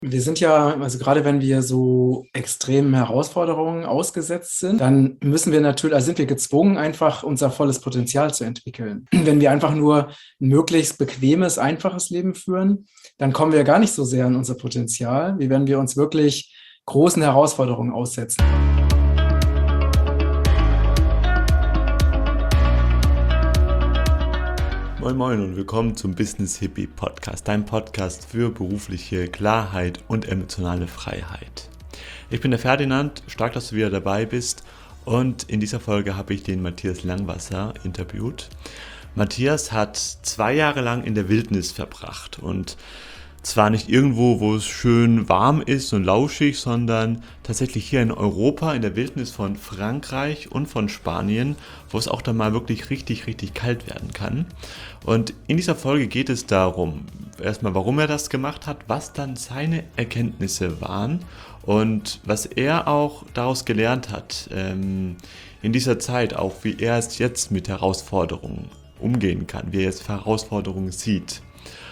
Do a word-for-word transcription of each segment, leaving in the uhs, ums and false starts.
Wir sind ja, also gerade wenn wir so extremen Herausforderungen ausgesetzt sind, dann müssen wir natürlich, also sind wir gezwungen, einfach unser volles Potenzial zu entwickeln. Wenn wir einfach nur ein möglichst bequemes, einfaches Leben führen, dann kommen wir gar nicht so sehr an unser Potenzial, wie wenn wir uns wirklich großen Herausforderungen aussetzen. Moin Moin und willkommen zum Business Hippie Podcast, dein Podcast für berufliche Klarheit und emotionale Freiheit. Ich bin der Ferdinand, stark, dass du wieder dabei bist, und in dieser Folge habe ich den Matthias Langwasser interviewt. Matthias hat zwei Jahre lang in der Wildnis verbracht, und zwar nicht irgendwo, wo es schön warm ist und lauschig, sondern tatsächlich hier in Europa, in der Wildnis von Frankreich und von Spanien, wo es auch dann mal wirklich richtig, richtig kalt werden kann. Und in dieser Folge geht es darum, erstmal, warum er das gemacht hat, was dann seine Erkenntnisse waren und was er auch daraus gelernt hat, ähm, in dieser Zeit, auch wie er es jetzt mit Herausforderungen umgehen kann, wie er jetzt Herausforderungen sieht.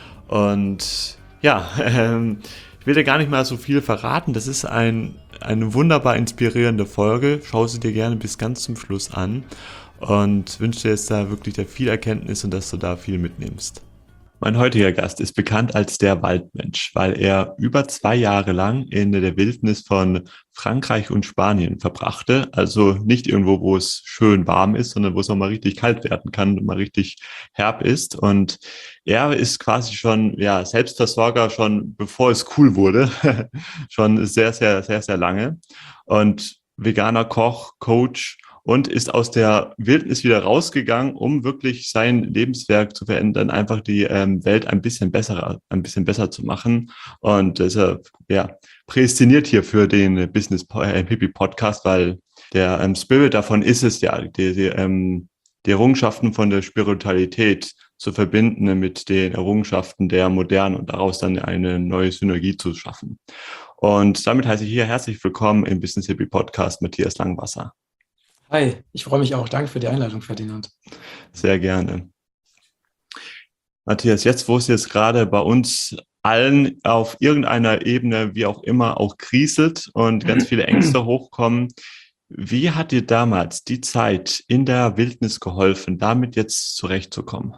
Und ja, ähm, ich will dir gar nicht mal so viel verraten. Das ist ein, eine wunderbar inspirierende Folge. Schau sie dir gerne bis ganz zum Schluss an und wünsche dir jetzt da wirklich viel Erkenntnis und dass du da viel mitnimmst. Mein heutiger Gast ist bekannt als der Waldmensch, weil er über zwei Jahre lang in der Wildnis von Frankreich und Spanien verbrachte. Also nicht irgendwo, wo es schön warm ist, sondern wo es auch mal richtig kalt werden kann und mal richtig herb ist. Und er ist quasi schon ja Selbstversorger, schon bevor es cool wurde, schon sehr, sehr, sehr, sehr lange. Und veganer Koch, Coach, und ist aus der Wildnis wieder rausgegangen, um wirklich sein Lebenswerk zu verändern, einfach die ähm, Welt ein bisschen besser, ein bisschen besser zu machen. Und deshalb, ja, prädestiniert hier für den Business Hippie Podcast, weil der ähm, Spirit davon ist es ja, die, die, ähm, die Errungenschaften von der Spiritualität zu verbinden mit den Errungenschaften der Moderne und daraus dann eine neue Synergie zu schaffen. Und damit heiße ich hier herzlich willkommen im Business Hippie Podcast, Matthias Langwasser. Hi, ich freue mich auch. Danke für die Einladung, Ferdinand. Sehr gerne. Matthias, jetzt, wo es jetzt gerade bei uns allen auf irgendeiner Ebene, wie auch immer, auch kriselt und ganz viele Ängste hochkommen, wie hat dir damals die Zeit in der Wildnis geholfen, damit jetzt zurechtzukommen?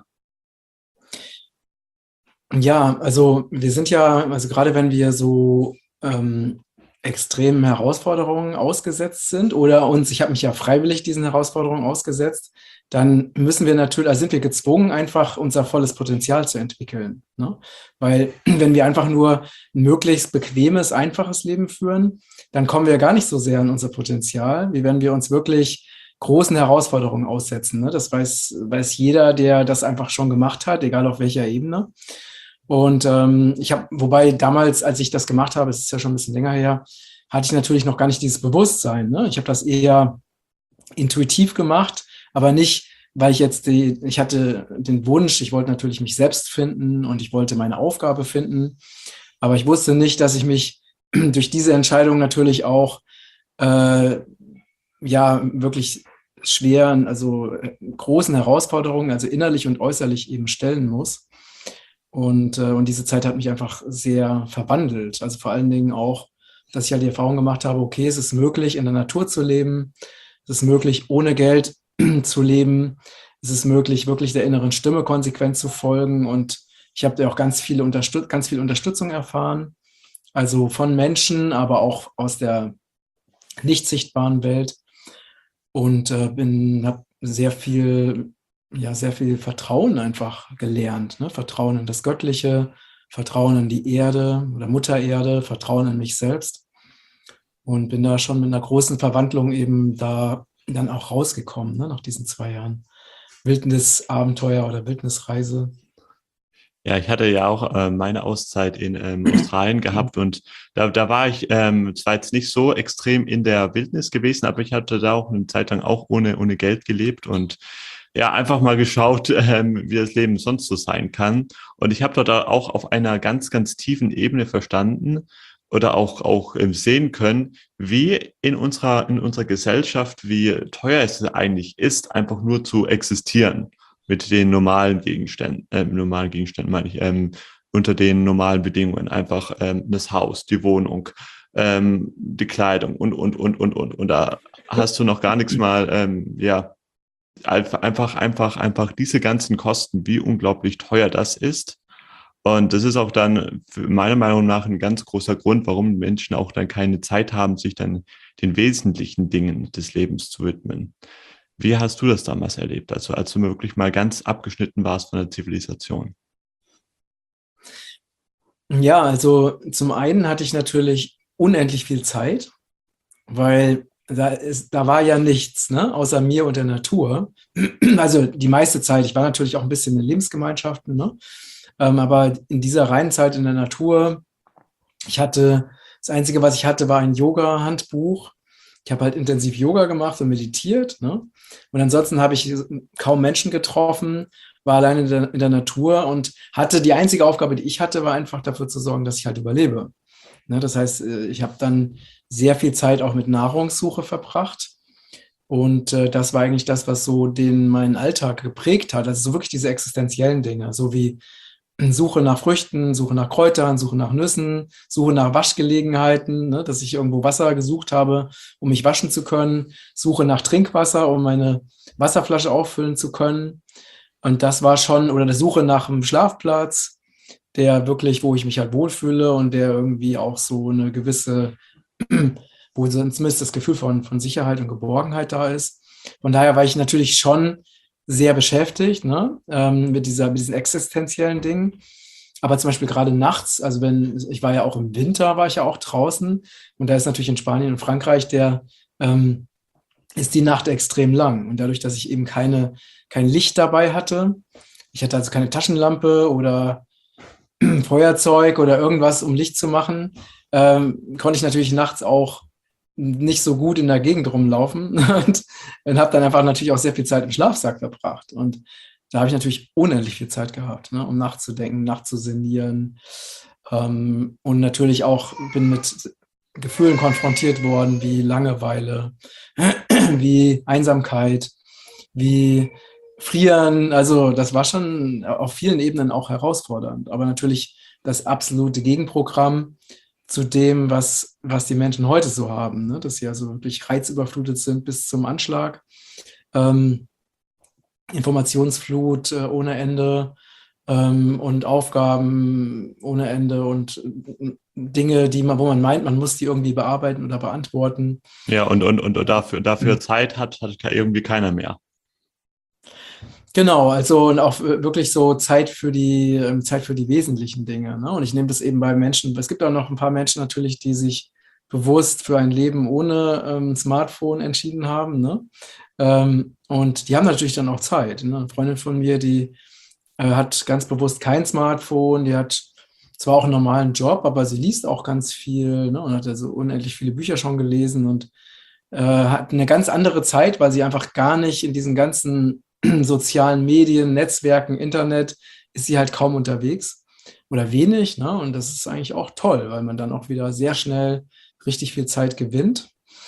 Ja, also wir sind ja, also gerade wenn wir so ähm, extremen Herausforderungen ausgesetzt sind oder uns, ich habe mich ja freiwillig diesen Herausforderungen ausgesetzt, dann müssen wir natürlich, also sind wir gezwungen, einfach unser volles Potenzial zu entwickeln. Ne? Weil wenn wir einfach nur ein möglichst bequemes, einfaches Leben führen, dann kommen wir gar nicht so sehr an unser Potenzial, wie wenn wir uns wirklich großen Herausforderungen aussetzen. Ne? Das weiß, weiß jeder, der das einfach schon gemacht hat, egal auf welcher Ebene. Und ähm, ich habe, wobei damals, als ich das gemacht habe, es ist ja schon ein bisschen länger her, hatte ich natürlich noch gar nicht dieses Bewusstsein. Ne? Ich habe das eher intuitiv gemacht, aber nicht, weil ich jetzt die, ich hatte den Wunsch, ich wollte natürlich mich selbst finden und ich wollte meine Aufgabe finden. Aber ich wusste nicht, dass ich mich durch diese Entscheidung natürlich auch äh, ja wirklich schweren, also äh, großen Herausforderungen, also innerlich und äußerlich eben stellen muss. Und, äh, und diese Zeit hat mich einfach sehr verwandelt. Also vor allen Dingen auch, dass ich halt die Erfahrung gemacht habe, okay, es ist möglich, in der Natur zu leben. Es ist möglich, ohne Geld zu leben. Es ist möglich, wirklich der inneren Stimme konsequent zu folgen. Und ich habe da auch ganz viele Unterstüt- ganz viel Unterstützung erfahren. Also von Menschen, aber auch aus der nicht sichtbaren Welt. Und äh, bin, habe sehr viel ja, sehr viel Vertrauen einfach gelernt. Ne? Vertrauen in das Göttliche, Vertrauen in die Erde oder Mutter Erde, Vertrauen in mich selbst. Und bin da schon mit einer großen Verwandlung eben da dann auch rausgekommen, ne? Nach diesen zwei Jahren Wildnisabenteuer oder Wildnisreise. Ja, ich hatte ja auch äh, meine Auszeit in ähm, Australien gehabt, und da, da war ich ähm, zwar jetzt nicht so extrem in der Wildnis gewesen, aber ich hatte da auch eine Zeit lang auch ohne, ohne Geld gelebt und ja, einfach mal geschaut, ähm, wie das Leben sonst so sein kann. Und ich habe dort auch auf einer ganz, ganz tiefen Ebene verstanden oder auch, auch ähm, sehen können, wie in unserer, in unserer Gesellschaft, wie teuer es eigentlich ist, einfach nur zu existieren mit den normalen Gegenständen, äh, normalen Gegenständen meine ich, ähm, unter den normalen Bedingungen. Einfach ähm, das Haus, die Wohnung, ähm, die Kleidung und, und, und, und, und. Und da hast du noch gar nichts mal, ähm, ja, einfach, einfach, einfach diese ganzen Kosten, wie unglaublich teuer das ist. Und das ist auch dann meiner Meinung nach ein ganz großer Grund, warum Menschen auch dann keine Zeit haben, sich dann den wesentlichen Dingen des Lebens zu widmen. Wie hast du das damals erlebt, also als du wirklich mal ganz abgeschnitten warst von der Zivilisation? Ja, also zum einen hatte ich natürlich unendlich viel Zeit, weil da ist, da war ja nichts, ne, außer mir und der Natur. Also die meiste Zeit. Ich war natürlich auch ein bisschen in Lebensgemeinschaften, ne? Ähm, aber in dieser reinen Zeit in der Natur, ich hatte, das Einzige, was ich hatte, war ein Yoga-Handbuch. Ich habe halt intensiv Yoga gemacht und meditiert, ne? Und ansonsten habe ich kaum Menschen getroffen, war allein in der, in der Natur und hatte die einzige Aufgabe, die ich hatte, war einfach dafür zu sorgen, dass ich halt überlebe. Ne? Das heißt, äh, ich habe dann sehr viel Zeit auch mit Nahrungssuche verbracht. Und äh, das war eigentlich das, was so den meinen Alltag geprägt hat. Also so wirklich diese existenziellen Dinge, so wie Suche nach Früchten, Suche nach Kräutern, Suche nach Nüssen, Suche nach Waschgelegenheiten, ne, dass ich irgendwo Wasser gesucht habe, um mich waschen zu können, Suche nach Trinkwasser, um meine Wasserflasche auffüllen zu können. Und das war schon, oder der Suche nach einem Schlafplatz, der wirklich, wo ich mich halt wohlfühle und der irgendwie auch so eine gewisse, wo zumindest das Gefühl von, von Sicherheit und Geborgenheit da ist. Von daher war ich natürlich schon sehr beschäftigt, ne, ähm, mit dieser, mit diesen existenziellen Dingen. Aber zum Beispiel gerade nachts, also wenn, ich war ja auch im Winter, war ich ja auch draußen und da ist natürlich in Spanien und Frankreich der, ähm, ist die Nacht extrem lang. Und dadurch, dass ich eben keine, kein Licht dabei hatte, ich hatte also keine Taschenlampe oder Feuerzeug oder irgendwas, um Licht zu machen, ähm, konnte ich natürlich nachts auch nicht so gut in der Gegend rumlaufen und, und habe dann einfach natürlich auch sehr viel Zeit im Schlafsack verbracht. Und da habe ich natürlich unendlich viel Zeit gehabt, ne, um nachzudenken, nachzusinnieren. Ähm, und natürlich auch bin mit Gefühlen konfrontiert worden wie Langeweile, wie Einsamkeit, wie Frieren. Also das war schon auf vielen Ebenen auch herausfordernd. Aber natürlich das absolute Gegenprogramm zu dem, was, was die Menschen heute so haben, ne? Dass sie also wirklich reizüberflutet sind bis zum Anschlag. Ähm, Informationsflut äh, ohne Ende ähm, und Aufgaben ohne Ende und äh, Dinge, die man, wo man meint, man muss die irgendwie bearbeiten oder beantworten. Ja, und, und, und dafür, dafür Zeit hat, hat irgendwie keiner mehr. Genau, also und auch wirklich so Zeit für die ähm, Zeit für die wesentlichen Dinge. Ne? Und ich nehme das eben bei Menschen. Es gibt auch noch ein paar Menschen natürlich, die sich bewusst für ein Leben ohne ähm, Smartphone entschieden haben. Ne? Ähm, und die haben natürlich dann auch Zeit. Ne? Eine Freundin von mir, die äh, hat ganz bewusst kein Smartphone. Die hat zwar auch einen normalen Job, aber sie liest auch ganz viel, ne? Und hat also unendlich viele Bücher schon gelesen und äh, hat eine ganz andere Zeit, weil sie einfach gar nicht in diesen ganzen sozialen Medien, Netzwerken, Internet ist sie halt kaum unterwegs oder wenig, ne? Und das ist eigentlich auch toll, weil man dann auch wieder sehr schnell richtig viel Zeit gewinnt.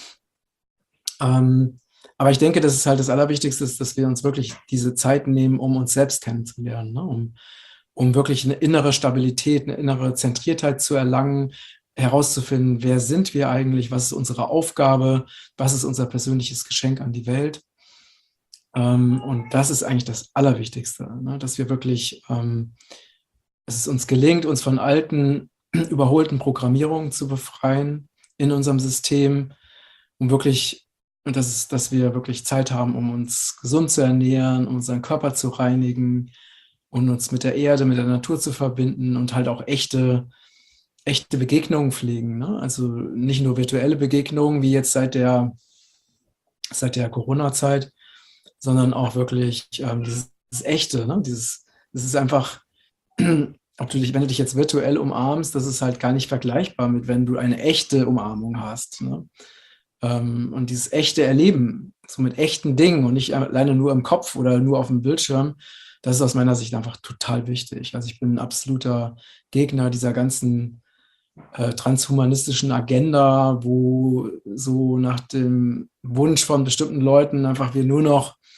Ähm, aber ich denke, dass es halt das Allerwichtigste ist, dass wir uns wirklich diese Zeit nehmen, um uns selbst kennenzulernen, ne? Um, um wirklich eine innere Stabilität, eine innere Zentriertheit zu erlangen, herauszufinden, wer sind wir eigentlich, was ist unsere Aufgabe, was ist unser persönliches Geschenk an die Welt. Ähm, und das ist eigentlich das Allerwichtigste, ne? Dass wir wirklich, ähm, dass es uns gelingt, uns von alten, überholten Programmierungen zu befreien in unserem System, um wirklich, und das ist, dass wir wirklich Zeit haben, um uns gesund zu ernähren, um unseren Körper zu reinigen und uns mit der Erde, mit der Natur zu verbinden und halt auch echte, echte Begegnungen pflegen, ne? Also nicht nur virtuelle Begegnungen, wie jetzt seit der, seit der Corona-Zeit, sondern auch wirklich ähm, dieses, dieses Echte, ne? Dieses, das ist einfach, ob du dich, wenn du dich jetzt virtuell umarmst, das ist halt gar nicht vergleichbar mit, wenn du eine echte Umarmung hast, ne? Ähm, und dieses echte Erleben, so mit echten Dingen und nicht alleine nur im Kopf oder nur auf dem Bildschirm, das ist aus meiner Sicht einfach total wichtig. Also ich bin ein absoluter Gegner dieser ganzen äh, transhumanistischen Agenda, wo so nach dem Wunsch von bestimmten Leuten einfach wir nur noch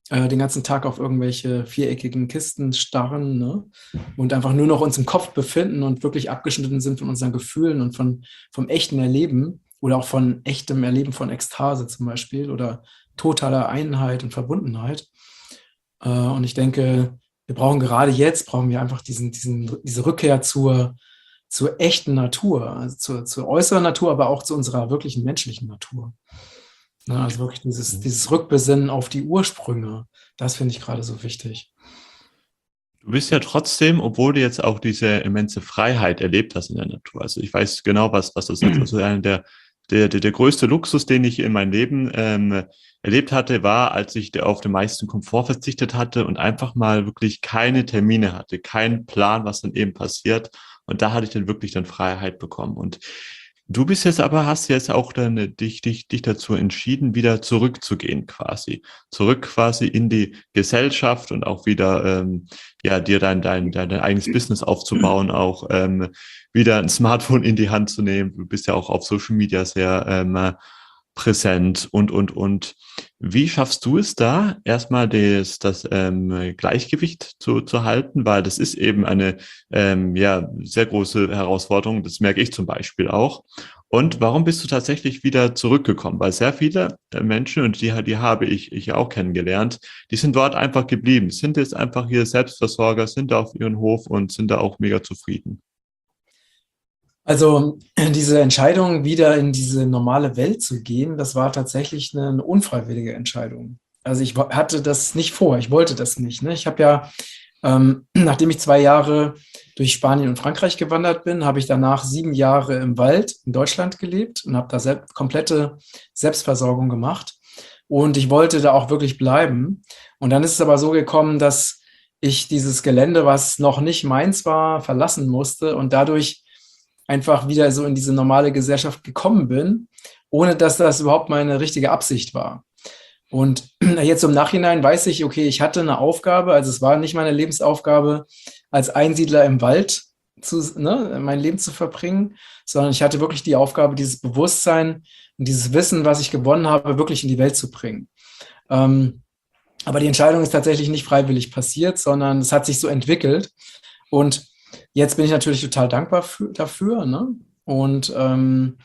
äh, den ganzen Tag auf irgendwelche viereckigen Kisten starren, ne? Und einfach nur noch uns im Kopf befinden und wirklich abgeschnitten sind von unseren Gefühlen und von, vom echten Erleben oder auch von echtem Erleben von Ekstase zum Beispiel oder totaler Einheit und Verbundenheit. Äh, und ich denke, wir brauchen gerade jetzt, brauchen wir einfach diesen, diesen, diese Rückkehr zur, zur echten Natur, also zur, zur äußeren Natur, aber auch zu unserer wirklichen menschlichen Natur. Ne, also wirklich dieses, dieses Rückbesinnen auf die Ursprünge, das finde ich gerade so wichtig. Du bist ja trotzdem, obwohl du jetzt auch diese immense Freiheit erlebt hast in der Natur. Also ich weiß genau, was, was das ist. Also einer der, der, der, der größte Luxus, den ich in meinem Leben ähm, erlebt hatte, war, als ich auf den meisten Komfort verzichtet hatte und einfach mal wirklich keine Termine hatte, keinen Plan, was dann eben passiert. Und da hatte ich dann wirklich dann Freiheit bekommen. Und du bist jetzt aber, hast jetzt auch dann äh, dich, dich, dich dazu entschieden, wieder zurückzugehen quasi. Zurück quasi in die Gesellschaft und auch wieder, ähm, ja, dir dein, dein, dein, dein eigenes Business aufzubauen, auch ähm, wieder ein Smartphone in die Hand zu nehmen. Du bist ja auch auf Social Media sehr ähm, präsent und, und, und. Wie schaffst du es da, erstmal das, das ähm, Gleichgewicht zu, zu halten? Weil das ist eben eine ähm, ja, sehr große Herausforderung. Das merke ich zum Beispiel auch. Und warum bist du tatsächlich wieder zurückgekommen? Weil sehr viele äh, Menschen, und die, die habe ich, ich auch kennengelernt, die sind dort einfach geblieben, sind jetzt einfach hier Selbstversorger, sind da auf ihren Hof und sind da auch mega zufrieden. Also diese Entscheidung, wieder in diese normale Welt zu gehen, das war tatsächlich eine unfreiwillige Entscheidung. Also ich hatte das nicht vor, ich wollte das nicht. Ne? Ich habe ja, ähm, nachdem ich zwei Jahre durch Spanien und Frankreich gewandert bin, habe ich danach sieben Jahre im Wald in Deutschland gelebt und habe da selbst, komplette Selbstversorgung gemacht. Und ich wollte da auch wirklich bleiben. Und dann ist es aber so gekommen, dass ich dieses Gelände, was noch nicht meins war, verlassen musste und dadurch einfach wieder so in diese normale Gesellschaft gekommen bin, ohne dass das überhaupt meine richtige Absicht war. Und jetzt im Nachhinein weiß ich, okay, ich hatte eine Aufgabe, also es war nicht meine Lebensaufgabe, als Einsiedler im Wald zu, ne, mein Leben zu verbringen, sondern ich hatte wirklich die Aufgabe, dieses Bewusstsein und dieses Wissen, was ich gewonnen habe, wirklich in die Welt zu bringen. Ähm, aber die Entscheidung ist tatsächlich nicht freiwillig passiert, sondern es hat sich so entwickelt. Und jetzt bin ich natürlich total dankbar für, dafür, ne? Und, ähm,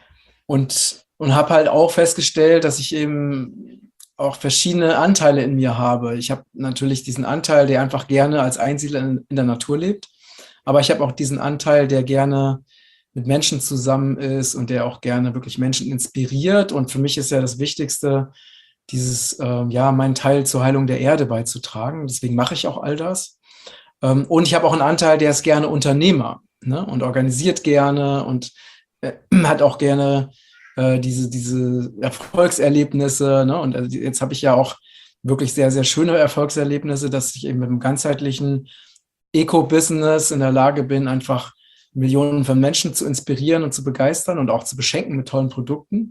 und, und habe halt auch festgestellt, dass ich eben auch verschiedene Anteile in mir habe. Ich habe natürlich diesen Anteil, der einfach gerne als Einsiedler in, in der Natur lebt, aber ich habe auch diesen Anteil, der gerne mit Menschen zusammen ist und der auch gerne wirklich Menschen inspiriert. Und für mich ist ja das Wichtigste, dieses, äh, ja, meinen Teil zur Heilung der Erde beizutragen. Deswegen mache ich auch all das. Ähm, und ich habe auch einen Anteil, der ist gerne Unternehmer, ne, und organisiert gerne und äh, hat auch gerne äh, diese, diese Erfolgserlebnisse. Ne? Und also jetzt habe ich ja auch wirklich sehr, sehr schöne Erfolgserlebnisse, dass ich eben mit einem ganzheitlichen Eco-Business in der Lage bin, einfach Millionen von Menschen zu inspirieren und zu begeistern und auch zu beschenken mit tollen Produkten.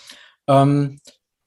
Ähm,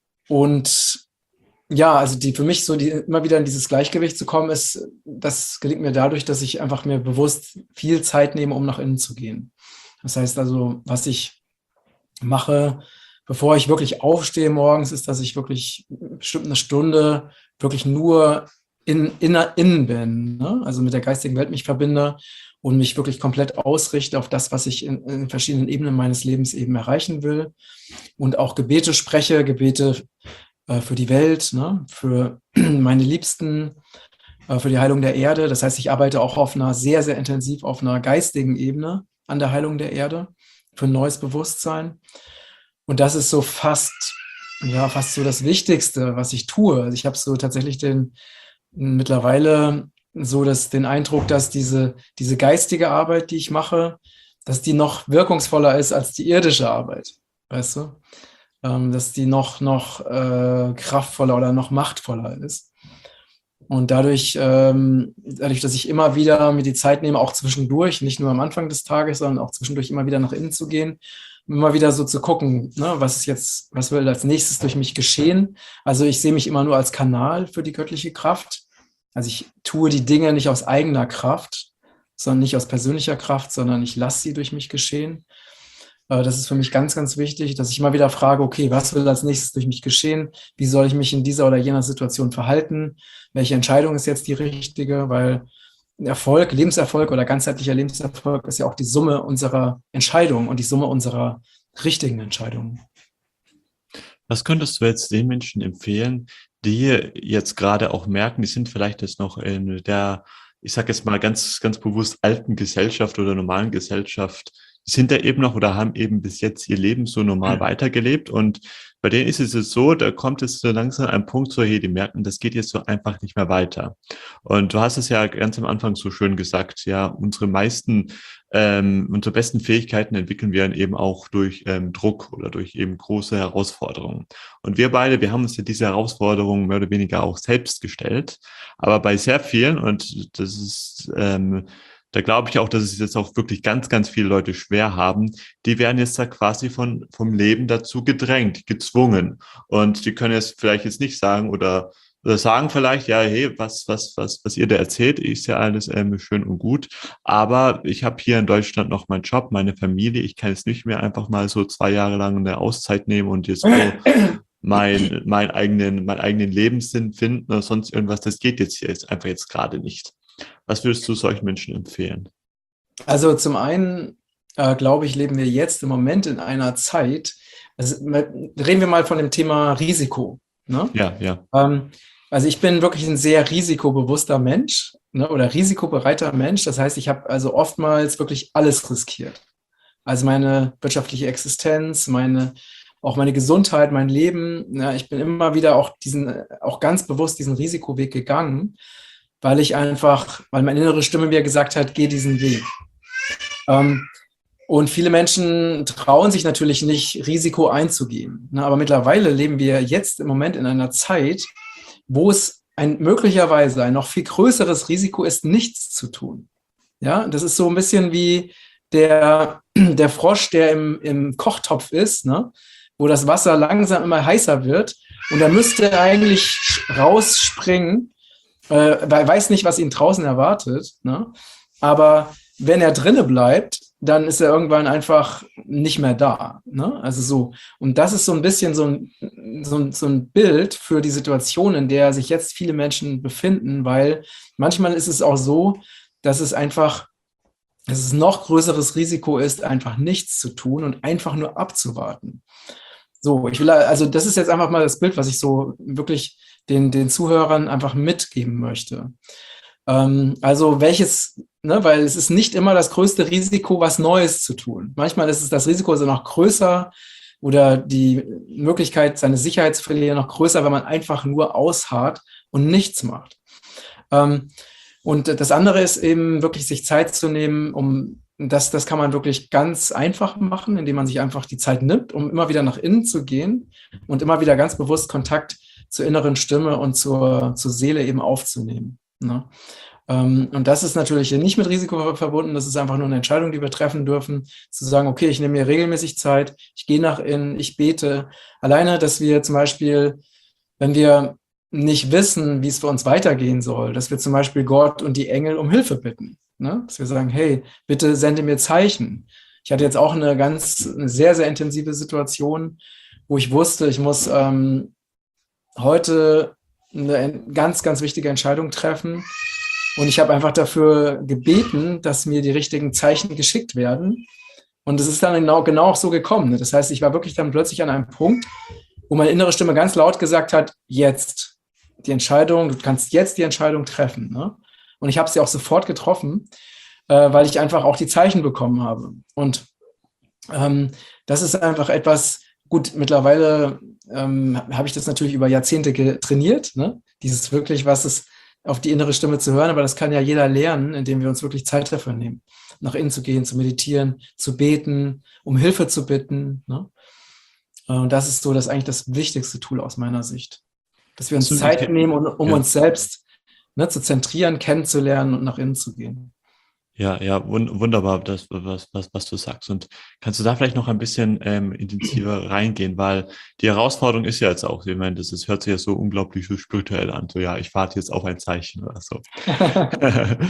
und ja, also die für mich so die immer wieder in dieses Gleichgewicht zu kommen, ist, das gelingt mir dadurch, dass ich einfach mir bewusst viel Zeit nehme, um nach innen zu gehen. Das heißt also, was ich mache, bevor ich wirklich aufstehe morgens, ist, dass ich wirklich bestimmt eine Stunde wirklich nur in, in, innen bin, ne? Also mit der geistigen Welt mich verbinde und mich wirklich komplett ausrichte auf das, was ich in, in verschiedenen Ebenen meines Lebens eben erreichen will. Und auch Gebete spreche, Gebete äh, für die Welt, ne? Für meine Liebsten, äh, für die Heilung der Erde. Das heißt, ich arbeite auch auf einer sehr, sehr intensiv auf einer geistigen Ebene an der Heilung der Erde, für ein neues Bewusstsein. Und das ist so fast, ja, fast so das Wichtigste, was ich tue. Also ich habe so tatsächlich den mittlerweile so dass den Eindruck, dass diese, diese geistige Arbeit, die ich mache, dass die noch wirkungsvoller ist als die irdische Arbeit, weißt du? Ähm, dass die noch, noch äh, kraftvoller oder noch machtvoller ist. Und dadurch, ähm, dadurch, dass ich immer wieder mir die Zeit nehme, auch zwischendurch, nicht nur am Anfang des Tages, sondern auch zwischendurch immer wieder nach innen zu gehen, immer wieder so zu gucken, ne, was ist jetzt, was will als nächstes durch mich geschehen? Also ich sehe mich immer nur als Kanal für die göttliche Kraft. Also ich tue die Dinge nicht aus eigener Kraft, sondern nicht aus persönlicher Kraft, sondern ich lasse sie durch mich geschehen. Äh, das ist für mich ganz, ganz wichtig, dass ich immer wieder frage, okay, was will als nächstes durch mich geschehen? Wie soll ich mich in dieser oder jener Situation verhalten? Welche Entscheidung ist jetzt die richtige? Weil Erfolg, Lebenserfolg oder ganzheitlicher Lebenserfolg ist ja auch die Summe unserer Entscheidungen und die Summe unserer richtigen Entscheidungen. Was könntest du jetzt den Menschen empfehlen, die jetzt gerade auch merken, die sind vielleicht jetzt noch in der, ich sage jetzt mal ganz, ganz bewusst alten Gesellschaft oder normalen Gesellschaft, die sind da eben noch oder haben eben bis jetzt ihr Leben so normal weitergelebt und bei denen ist es jetzt so, da kommt es so langsam ein Punkt so, hey, die merken, das geht jetzt so einfach nicht mehr weiter. Und du hast es ja ganz am Anfang so schön gesagt, ja, unsere meisten, ähm, unsere besten Fähigkeiten entwickeln wir dann eben auch durch ähm, Druck oder durch eben große Herausforderungen. Und wir beide, wir haben uns ja diese Herausforderungen mehr oder weniger auch selbst gestellt. Aber bei sehr vielen, und das ist, ähm, da glaube ich auch, dass es jetzt auch wirklich ganz, ganz viele Leute schwer haben, die werden jetzt da quasi von, vom Leben dazu gedrängt, gezwungen. Und die können jetzt vielleicht jetzt nicht sagen oder, oder sagen vielleicht, ja, hey, was, was, was, was ihr da erzählt, ist ja alles ähm, schön und gut. Aber ich habe hier in Deutschland noch meinen Job, meine Familie. Ich kann jetzt nicht mehr einfach mal so zwei Jahre lang eine Auszeit nehmen und jetzt so mein, mein eigenen, meinen eigenen Lebenssinn finden oder sonst irgendwas. Das geht jetzt hier jetzt einfach jetzt gerade nicht. Was würdest du solchen Menschen empfehlen? Also zum einen, äh, glaube ich, leben wir jetzt im Moment in einer Zeit, also reden wir mal von dem Thema Risiko. Ne? Ja, ja. Ähm, also ich bin wirklich ein sehr risikobewusster Mensch, ne, oder risikobereiter Mensch. Das heißt, ich habe also oftmals wirklich alles riskiert. Also meine wirtschaftliche Existenz, meine, auch meine Gesundheit, mein Leben. Ja, ich bin immer wieder auch diesen, auch ganz bewusst diesen Risikoweg gegangen, weil ich einfach, weil meine innere Stimme mir gesagt hat, geh diesen Weg. Ähm, und viele Menschen trauen sich natürlich nicht, Risiko einzugehen. Ne? Aber mittlerweile leben wir jetzt im Moment in einer Zeit, wo es ein möglicherweise ein noch viel größeres Risiko ist, nichts zu tun. Ja, das ist so ein bisschen wie der, der Frosch, der im, im Kochtopf ist, ne? Wo das Wasser langsam immer heißer wird und er müsste eigentlich rausspringen, weil er weiß nicht, was ihn draußen erwartet. Ne? Aber wenn er drinne bleibt, dann ist er irgendwann einfach nicht mehr da. Ne? Also so. Und das ist so ein bisschen so ein, so, ein, so ein Bild für die Situation, in der sich jetzt viele Menschen befinden, weil manchmal ist es auch so, dass es einfach, dass es noch größeres Risiko ist, einfach nichts zu tun und einfach nur abzuwarten. So, ich will, also das ist jetzt einfach mal das Bild, was ich so wirklich den, den Zuhörern einfach mitgeben möchte. Ähm, also welches, ne, weil es ist nicht immer das größte Risiko, was Neues zu tun. Manchmal ist es das Risiko so noch größer oder die Möglichkeit, seine Sicherheit zu verlieren, noch größer, wenn man einfach nur ausharrt und nichts macht. Ähm, und das andere ist eben wirklich, sich Zeit zu nehmen, um Das, das kann man wirklich ganz einfach machen, indem man sich einfach die Zeit nimmt, um immer wieder nach innen zu gehen und immer wieder ganz bewusst Kontakt zur inneren Stimme und zur, zur Seele eben aufzunehmen. Ne? Ähm, und das ist natürlich nicht mit Risiko verbunden, das ist einfach nur eine Entscheidung, die wir treffen dürfen, zu sagen, okay, ich nehme mir regelmäßig Zeit, ich gehe nach innen, ich bete. Alleine, dass wir zum Beispiel, wenn wir nicht wissen, wie es für uns weitergehen soll, dass wir zum Beispiel Gott und die Engel um Hilfe bitten. Ne? Dass wir sagen, hey, bitte sende mir Zeichen. Ich hatte jetzt auch eine ganz, eine sehr, sehr intensive Situation, wo ich wusste, ich muss ähm, heute eine ganz, ganz wichtige Entscheidung treffen. Und ich habe einfach dafür gebeten, dass mir die richtigen Zeichen geschickt werden. Und es ist dann genau, genau auch so gekommen. Ne? Das heißt, ich war wirklich dann plötzlich an einem Punkt, wo meine innere Stimme ganz laut gesagt hat, jetzt die Entscheidung, du kannst jetzt die Entscheidung treffen. Ne? Und ich habe sie auch sofort getroffen, äh, weil ich einfach auch die Zeichen bekommen habe. Und ähm, das ist einfach etwas, gut, mittlerweile ähm, habe ich das natürlich über Jahrzehnte trainiert, ne? Dieses wirklich, was es auf die innere Stimme zu hören, aber das kann ja jeder lernen, indem wir uns wirklich Zeit dafür nehmen, nach innen zu gehen, zu meditieren, zu beten, um Hilfe zu bitten. Ne? Und das ist so das eigentlich das wichtigste Tool aus meiner Sicht, dass wir uns Zeit nehmen, um, um ja. uns selbst ne, zu zentrieren, kennenzulernen und nach innen zu gehen. Ja, ja, wund- wunderbar, das, was, was, was du sagst. Und kannst du da vielleicht noch ein bisschen ähm, intensiver reingehen, weil die Herausforderung ist ja jetzt auch, ich meine, das ist, hört sich ja so unglaublich so spirituell an, so ja, ich warte jetzt auf ein Zeichen oder so.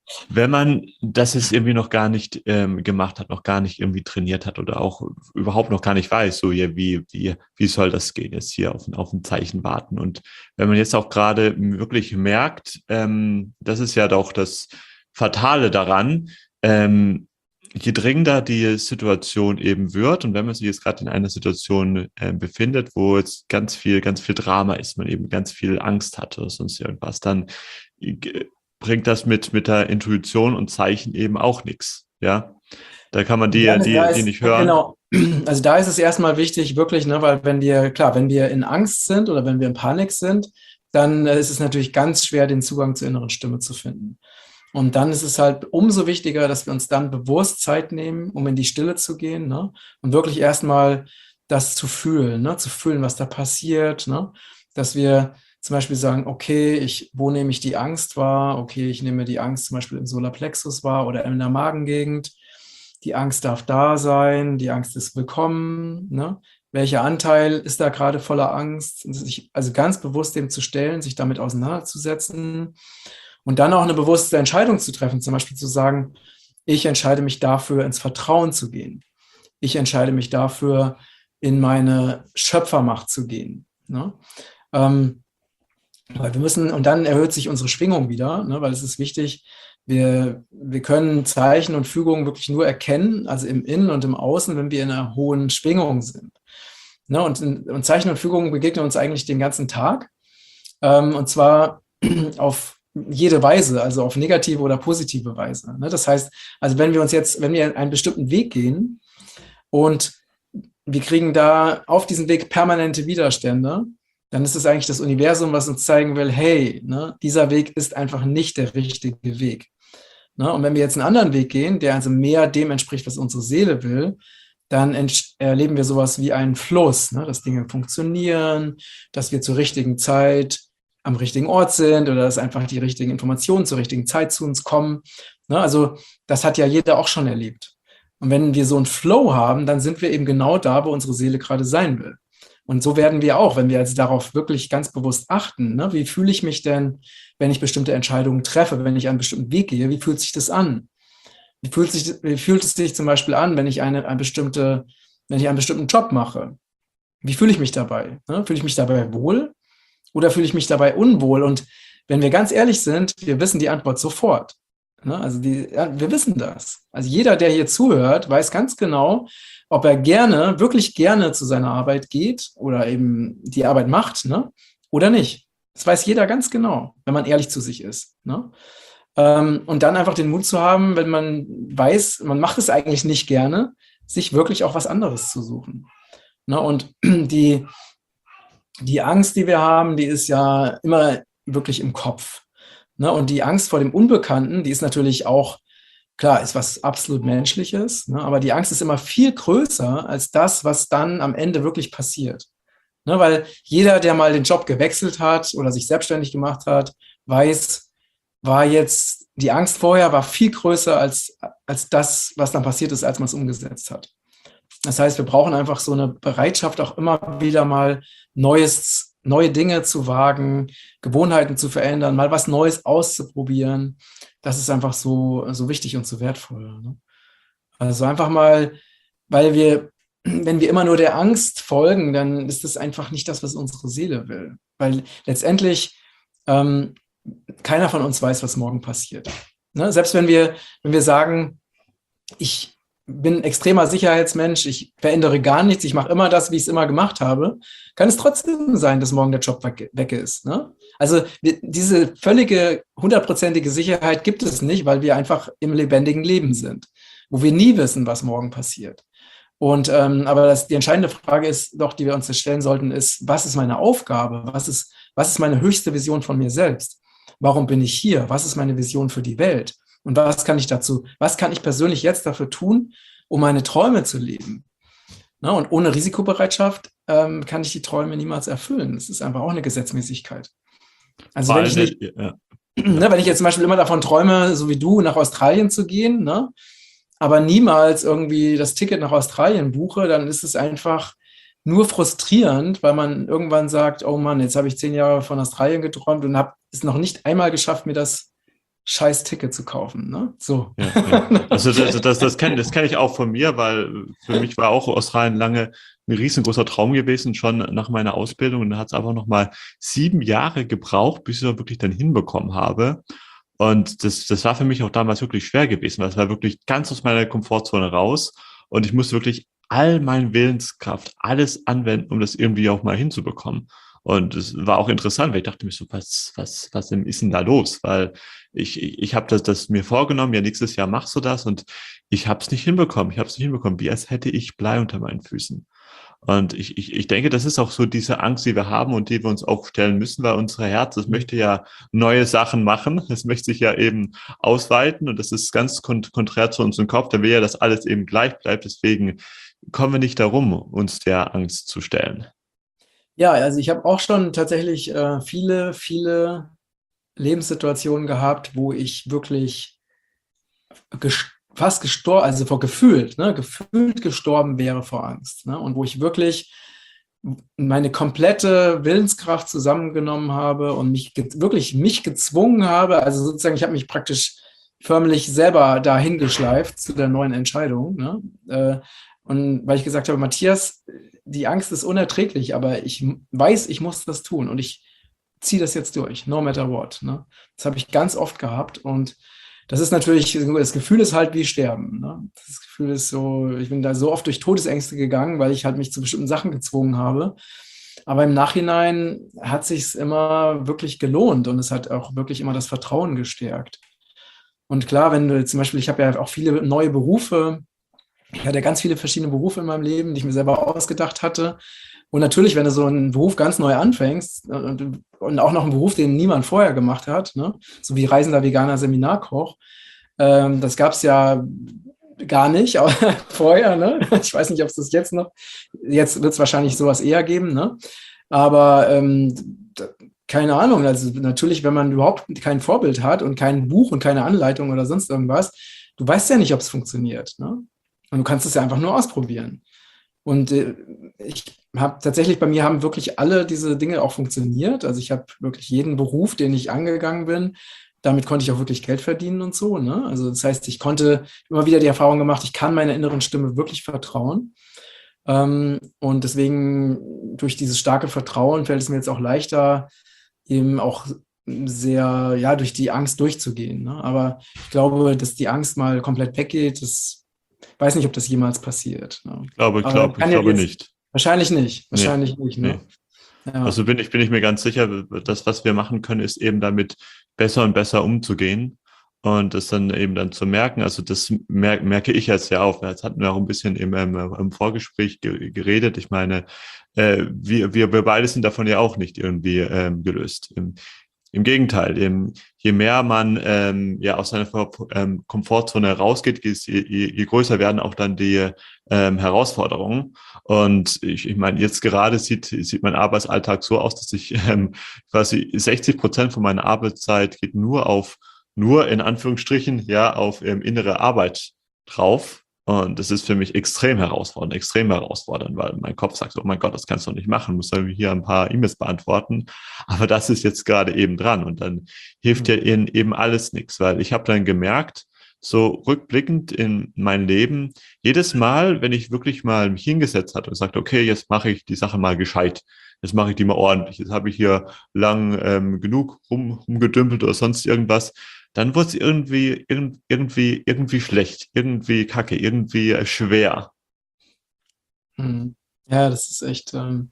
Wenn man das jetzt irgendwie noch gar nicht ähm, gemacht hat, noch gar nicht irgendwie trainiert hat oder auch überhaupt noch gar nicht weiß, so ja, wie, wie, wie soll das gehen, jetzt hier auf, ein- auf ein Zeichen warten. Und wenn man jetzt auch gerade wirklich merkt, ähm, das ist ja doch das Fatale daran, ähm, je dringender die Situation eben wird und wenn man sich jetzt gerade in einer Situation äh, befindet, wo jetzt ganz viel, ganz viel Drama ist, man eben ganz viel Angst hat oder sonst irgendwas, dann äh, bringt das mit, mit der Intuition und Zeichen eben auch nichts. Ja, da kann man die, Dann ist, da die, die ist, nicht hören. genau, also da ist es erstmal wichtig, wirklich, ne, weil wenn wir, klar, wenn wir in Angst sind oder wenn wir in Panik sind, dann äh, ist es natürlich ganz schwer, den Zugang zur inneren Stimme zu finden. Und dann ist es halt umso wichtiger, dass wir uns dann bewusst Zeit nehmen, um in die Stille zu gehen, ne? Und wirklich erstmal das zu fühlen, ne? Zu fühlen, was da passiert, ne? Dass wir zum Beispiel sagen, okay, ich, wo nehme ich die Angst wahr? Okay, ich nehme die Angst zum Beispiel im Solarplexus wahr oder in der Magengegend. Die Angst darf da sein, die Angst ist willkommen, ne? Welcher Anteil ist da gerade voller Angst? Sich also ganz bewusst dem zu stellen, sich damit auseinanderzusetzen und dann auch eine bewusste Entscheidung zu treffen, zum Beispiel zu sagen, ich entscheide mich dafür, ins Vertrauen zu gehen. Ich entscheide mich dafür, in meine Schöpfermacht zu gehen. Ne? Ähm, weil wir müssen, und dann erhöht sich unsere Schwingung wieder, ne, weil es ist wichtig, wir, wir können Zeichen und Fügungen wirklich nur erkennen, also im Innen und im Außen, wenn wir in einer hohen Schwingung sind. Ne, und, und Zeichen und Fügungen begegnen uns eigentlich den ganzen Tag. Ähm, und zwar auf jede Weise, also auf negative oder positive Weise. Ne? Das heißt, also wenn wir uns jetzt, wenn wir einen bestimmten Weg gehen und wir kriegen da auf diesem Weg permanente Widerstände, dann ist es eigentlich das Universum, was uns zeigen will, hey, ne, dieser Weg ist einfach nicht der richtige Weg. Ne? Und wenn wir jetzt einen anderen Weg gehen, der also mehr dem entspricht, was unsere Seele will, dann erleben wir sowas wie einen Fluss, ne? Dass Dinge funktionieren, dass wir zur richtigen Zeit am richtigen Ort sind oder dass einfach die richtigen Informationen zur richtigen Zeit zu uns kommen. Ne? Also das hat ja jeder auch schon erlebt. Und wenn wir so einen Flow haben, dann sind wir eben genau da, wo unsere Seele gerade sein will. Und so werden wir auch, wenn wir also darauf wirklich ganz bewusst achten, ne? Wie fühle ich mich denn, wenn ich bestimmte Entscheidungen treffe, wenn ich einen bestimmten Weg gehe, wie fühlt sich das an? Wie fühlt, sich, wie fühlt es sich zum Beispiel an, wenn ich, eine, eine bestimmte, wenn ich einen bestimmten Job mache? Wie fühle ich mich dabei? Ne? Fühle ich mich dabei wohl oder fühle ich mich dabei unwohl? Und wenn wir ganz ehrlich sind, wir wissen die Antwort sofort. Ne? Also die, ja, wir wissen das. Also jeder, der hier zuhört, weiß ganz genau, ob er gerne, wirklich gerne zu seiner Arbeit geht oder eben die Arbeit macht, ne? Oder nicht. Das weiß jeder ganz genau, wenn man ehrlich zu sich ist. Ne? Ähm, und dann einfach den Mut zu haben, wenn man weiß, man macht es eigentlich nicht gerne, sich wirklich auch was anderes zu suchen. Ne? Und die, die Angst, die wir haben, die ist ja immer wirklich im Kopf. Ne? Und die Angst vor dem Unbekannten, die ist natürlich auch, klar, ist was absolut Menschliches, ne? Aber die Angst ist immer viel größer als das, was dann am Ende wirklich passiert. Ne? Weil jeder, der mal den Job gewechselt hat oder sich selbstständig gemacht hat, weiß, war jetzt, die Angst vorher war viel größer als, als das, was dann passiert ist, als man es umgesetzt hat. Das heißt, wir brauchen einfach so eine Bereitschaft, auch immer wieder mal Neues, neue Dinge zu wagen, Gewohnheiten zu verändern, mal was Neues auszuprobieren. Das ist einfach so, so wichtig und so wertvoll. Ne? Also einfach mal, weil wir, wenn wir immer nur der Angst folgen, dann ist das einfach nicht das, was unsere Seele will. Weil letztendlich ähm, keiner von uns weiß, was morgen passiert. Ne? Selbst wenn wir, wenn wir sagen, ich bin ein extremer Sicherheitsmensch, ich verändere gar nichts, ich mache immer das, wie ich es immer gemacht habe, kann es trotzdem sein, dass morgen der Job weg ist. Ne? Also wir, diese völlige, hundertprozentige Sicherheit gibt es nicht, weil wir einfach im lebendigen Leben sind, wo wir nie wissen, was morgen passiert. Und ähm, aber das, die entscheidende Frage ist doch, die wir uns stellen sollten, ist, was ist meine Aufgabe? Was ist, was ist meine höchste Vision von mir selbst? Warum bin ich hier? Was ist meine Vision für die Welt? Und was kann ich dazu, was kann ich persönlich jetzt dafür tun, um meine Träume zu leben? Na, und ohne Risikobereitschaft ähm, kann ich die Träume niemals erfüllen. Das ist einfach auch eine Gesetzmäßigkeit. Also wenn ich, nicht, ja. ne, wenn ich jetzt zum Beispiel immer davon träume, so wie du, nach Australien zu gehen, ne, aber niemals irgendwie das Ticket nach Australien buche, dann ist es einfach nur frustrierend, weil man irgendwann sagt, oh Mann, jetzt habe ich zehn Jahre von Australien geträumt und habe es noch nicht einmal geschafft, mir das scheiß Ticket zu kaufen. Ne? So. Ja, ja. Also das, das, das kenne das kenn ich auch von mir, weil für mich war auch Australien lange ein riesengroßer Traum gewesen, schon nach meiner Ausbildung. Und da hat es einfach nochmal sieben Jahre gebraucht, bis ich es wirklich dann hinbekommen habe. Und das, das war für mich auch damals wirklich schwer gewesen, weil es war wirklich ganz aus meiner Komfortzone raus. Und ich musste wirklich all meine Willenskraft, alles anwenden, um das irgendwie auch mal hinzubekommen. Und es war auch interessant, weil ich dachte mir so, was, was, was ist denn da los? Weil ich, ich, ich habe das, das mir vorgenommen, ja, nächstes Jahr machst du das und ich habe es nicht hinbekommen. Ich habe es nicht hinbekommen, wie als hätte ich Blei unter meinen Füßen. Und ich, ich, ich denke, das ist auch so diese Angst, die wir haben und die wir uns auch stellen müssen, weil unser Herz, das möchte ja neue Sachen machen. Es möchte sich ja eben ausweiten und das ist ganz kont- konträr zu unserem Kopf. Der will ja, dass alles eben gleich bleibt. Deswegen kommen wir nicht darum, uns der Angst zu stellen. Ja, also ich habe auch schon tatsächlich äh, viele, viele Lebenssituationen gehabt, wo ich wirklich ges- fast gestorben, also vor gefühlt, ne, gefühlt gestorben wäre vor Angst. Ne, und wo ich wirklich meine komplette Willenskraft zusammengenommen habe und mich ge- wirklich mich gezwungen habe, also sozusagen, ich habe mich praktisch förmlich selber dahin geschleift zu der neuen Entscheidung. Ne? Äh, und weil ich gesagt habe, Matthias, die Angst ist unerträglich, aber ich weiß, ich muss das tun und ich ziehe das jetzt durch, no matter what. Ne? Das habe ich ganz oft gehabt und das ist natürlich, das Gefühl ist halt wie Sterben. Ne? Das Gefühl ist so, ich bin da so oft durch Todesängste gegangen, weil ich halt mich zu bestimmten Sachen gezwungen habe. Aber im Nachhinein hat sich es immer wirklich gelohnt und es hat auch wirklich immer das Vertrauen gestärkt. Und klar, wenn du zum Beispiel, ich habe ja auch viele neue Berufe, ich hatte ganz viele verschiedene Berufe in meinem Leben, die ich mir selber ausgedacht hatte. Und natürlich, wenn du so einen Beruf ganz neu anfängst und, und auch noch einen Beruf, den niemand vorher gemacht hat, ne? So wie reisender veganer Seminarkoch, ähm, das gab es ja gar nicht vorher. Ne? Ich weiß nicht, ob es das jetzt noch, jetzt wird es wahrscheinlich sowas eher geben. Ne? Aber ähm, keine Ahnung, also natürlich, wenn man überhaupt kein Vorbild hat und kein Buch und keine Anleitung oder sonst irgendwas, du weißt ja nicht, ob es funktioniert. Ne? Und du kannst es ja einfach nur ausprobieren. Und äh, ich habe tatsächlich, bei mir haben wirklich alle diese Dinge auch funktioniert. Also ich habe wirklich jeden Beruf, den ich angegangen bin, damit konnte ich auch wirklich Geld verdienen und so. Ne? Also das heißt, ich konnte immer wieder die Erfahrung gemacht, ich kann meiner inneren Stimme wirklich vertrauen. Ähm, und deswegen durch dieses starke Vertrauen fällt es mir jetzt auch leichter, eben auch sehr, ja, durch die Angst durchzugehen. Ne? Aber ich glaube, dass die Angst mal komplett weggeht, das weiß nicht, ob das jemals passiert. Ne? Ich glaube, Aber glaub, ich kann ja glaube jetzt, nicht. wahrscheinlich nicht. Nee, Wahrscheinlich nicht. Ne? nee. Ja. Also bin ich, bin ich mir ganz sicher, das, was wir machen können, ist eben damit besser und besser umzugehen und das dann eben dann zu merken. Also das mer merke ich jetzt ja auch. Jetzt hatten wir auch ein bisschen im, im, im Vorgespräch ge geredet. Ich meine, äh, wir, wir, wir beide sind davon ja auch nicht irgendwie ähm, gelöst. Im, im Gegenteil, im, je mehr man ähm, ja aus seiner ähm, Komfortzone rausgeht, je, je, je größer werden auch dann die ähm, Herausforderungen. Und ich, ich meine, jetzt gerade sieht, sieht mein Arbeitsalltag so aus, dass ich ähm, quasi sechzig Prozent von meiner Arbeitszeit geht nur auf, nur in Anführungsstrichen, ja, auf ähm, innere Arbeit drauf. Und das ist für mich extrem herausfordernd, extrem herausfordernd, weil mein Kopf sagt, oh mein Gott, das kannst du nicht machen, musst du hier ein paar E-Mails beantworten. Aber das ist jetzt gerade eben dran und dann hilft ja eben alles nichts, weil ich habe dann gemerkt, so rückblickend in mein Leben, jedes Mal, wenn ich wirklich mal mich hingesetzt hatte und sagte, okay, jetzt mache ich die Sache mal gescheit, jetzt mache ich die mal ordentlich, jetzt habe ich hier lang ähm, genug rum, rumgedümpelt oder sonst irgendwas, dann wurde es irgendwie, irgendwie, irgendwie schlecht, irgendwie kacke, irgendwie schwer. Hm. Ja, das ist echt, ähm,